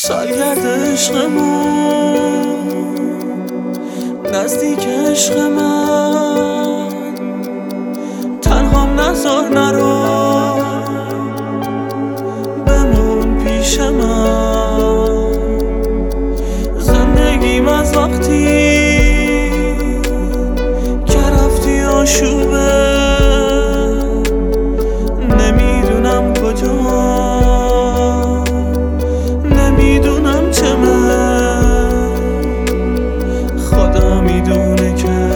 سالگرد عشقمون نزدیک عشق من، تنهام نذار نرو بمون پیش من. زندگیم از وقتی که رفتی آشوبه، نمیدونم کجا، نمیدونم چمه، خدا میدونه که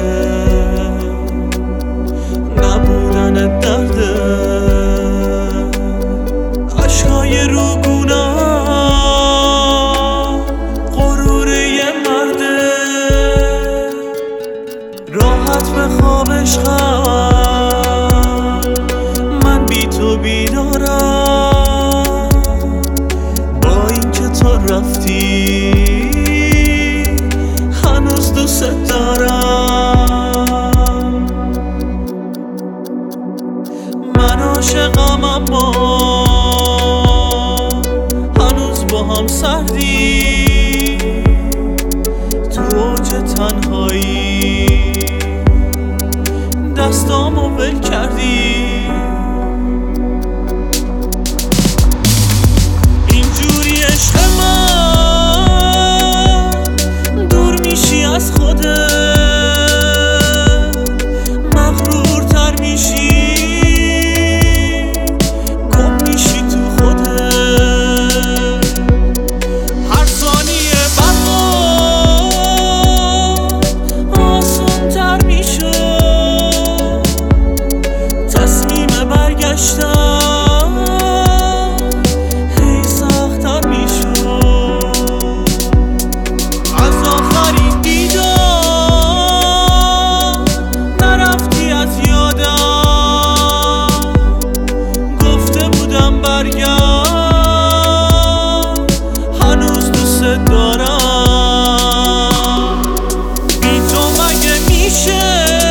نبودن درده. عشقای روگونم غرور یه مرده، راحت به خوابش خواهم، من بی تو بیدارم. با اینکه تو رفتی هنوز دوست دارم. من عاشقم اما هنوز با هم سردی، تو اوج تنهایی دستامو ول کردی. اینجوری عشق من دور میشی از خودت، مغرورتر میشی، گم میشی تو خودت. هر ثانیه برام آسون‌تر میشد، تصمیم برگشتن هی سخت‌تر میشد. از آخرین دیدار نرفتی از یادم، گفته بودم برگرد، هنوز دوست دارم. بی تو مگه میشه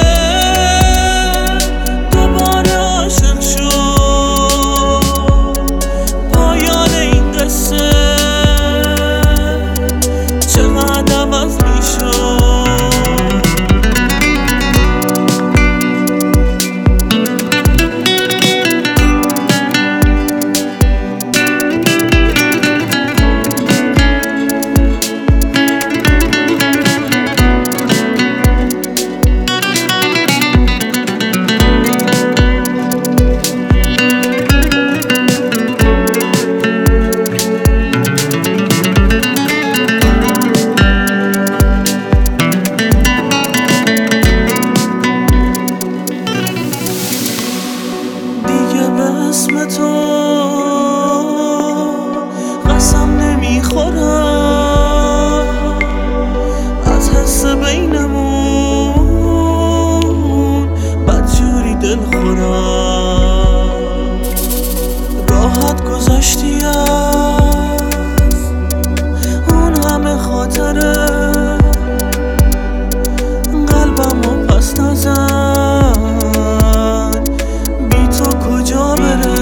دوباره عاشق شد؟ پایان این قصه چقدر عوض میشد. اسم تو قسم نمیخورم، از حس بینمون بدجوری دل خورم. راحت گذشتی از اون همه خاطره، قلبمو پس نزن، بی تو کجا بره؟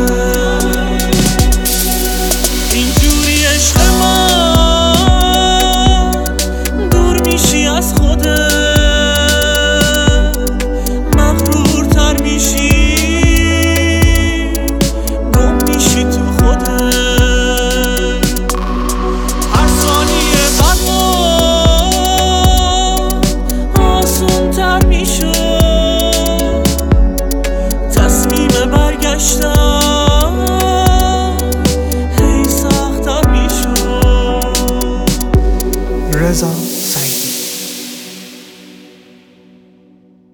اینجوری عشق من دور میشی از خودت، مغرورتر میشی، گم میشی تو خودت. هر ثانیه برام آسون‌تر میشد، تصمیم برگشتن هی سخت‌تر میشد. رضا